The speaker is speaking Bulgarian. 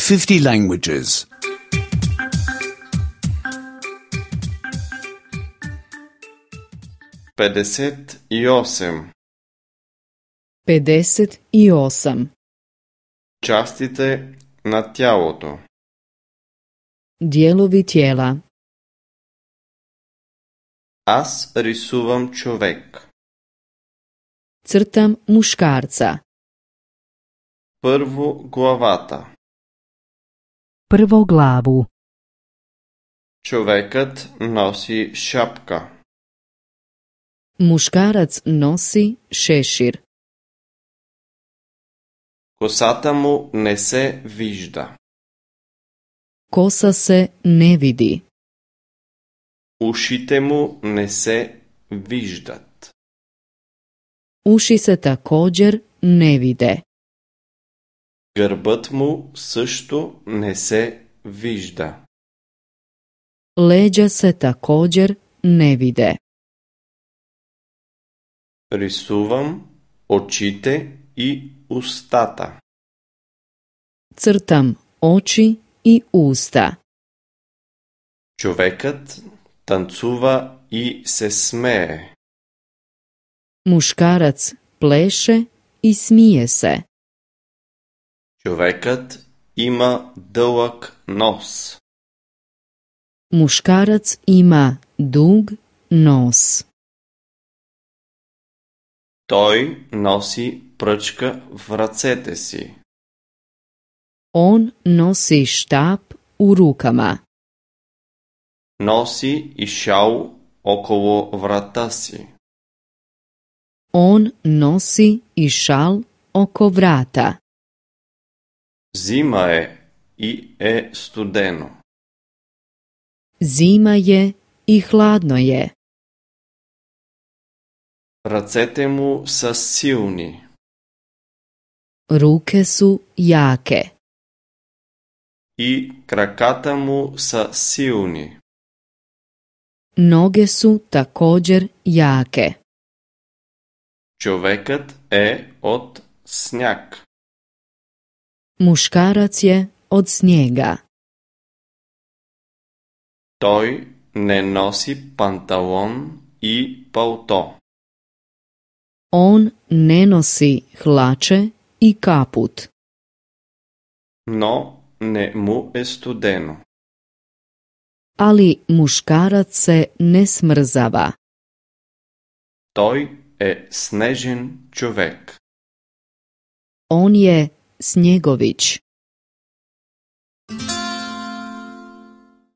50 languages. 58. 58. Частите на тялото. Dijelovi tijela. Аз рисувам човек. Crtam muškarca. Първо главата. Prvo glavu. Човекът носи шапка. Muškarac nosi šešir. Косата му не се вижда. Kosa se ne vidi. Ушите му не се виждат. Uši se također ne vide. Гърбът му също не се вижда. Leđa se također ne vide. Рисувам очите и устата. Crtam oči i usta. Човекът танцува и се смее. Muškarac pleše i smije se. Човекът има дълъг нос. Muškarac ima dug nos. Той носи пръчка в ръцете си. On nosi štap u rukama. Носи и шал около врата си. On nosi i šal oko vrata. Зима и е студено. Zima je i hladno je. Ръцете му са силни. Ruke su jake. И краката му са силни. Noge su također jake. Човекът е от сняг. Muškarac je od snijega. Той не носи панталон и палто. On ne nosi hlače i kaput. Но не му е студено. Ali muškarac se ne smrzava. Той е снежен човек. On je Snjegović.